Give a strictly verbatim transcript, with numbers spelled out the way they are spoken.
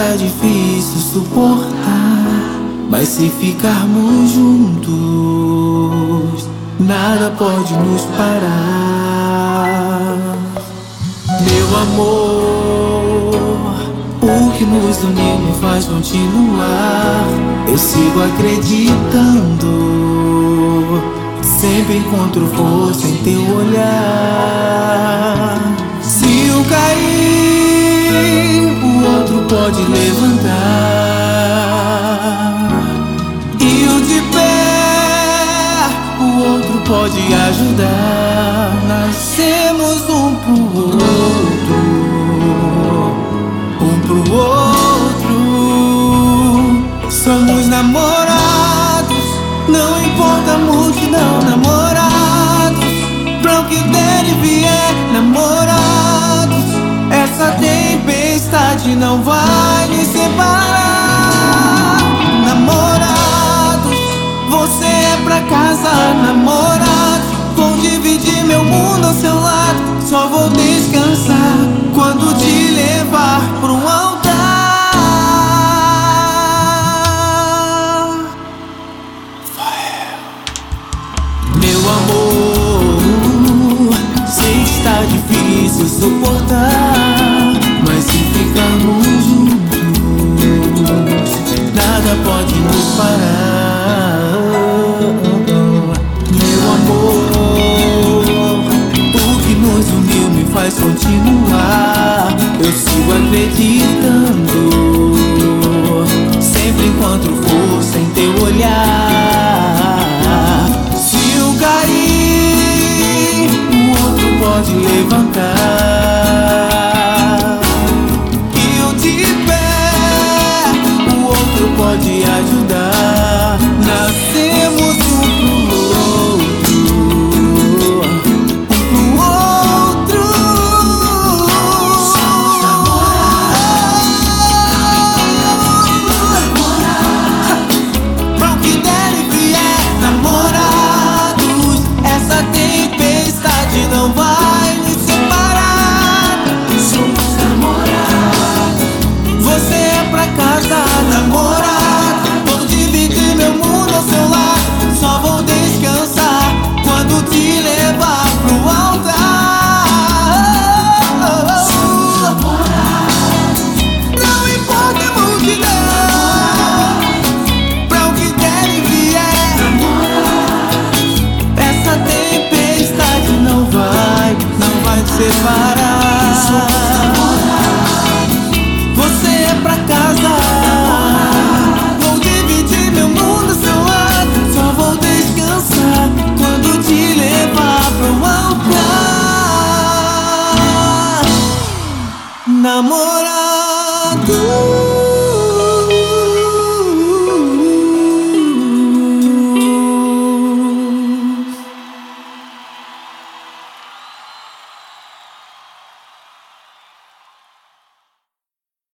está difícil suportar, mas se ficarmos juntos, nada pode nos parar. Meu amor, o que nos uniu me faz continuar. Eu sigo acreditando, sempre encontro força em teu olhar. Se eu cair, o outro pode levantar, e o de pé, o outro pode ajudar. Nascemos um pro outro, um pro outro. Somos namorados, não importa a multidão. Namorados, pra o que der e vier. Namorados, essa tempestade não vai nos separar. Namorados, você é pra casar. Namorados, vou dividir meu mundo ao seu lado. Só vou descansar quando te levar pro altar. Meu amor, sei que está difícil suportar, mas se ficarmos juntos, nada pode nos parar. Meu amor, o que nos uniu me faz continuar. Eu sigo acreditando, sempre encontro força em teu olhar. Se eu cair, o outro pode levantar.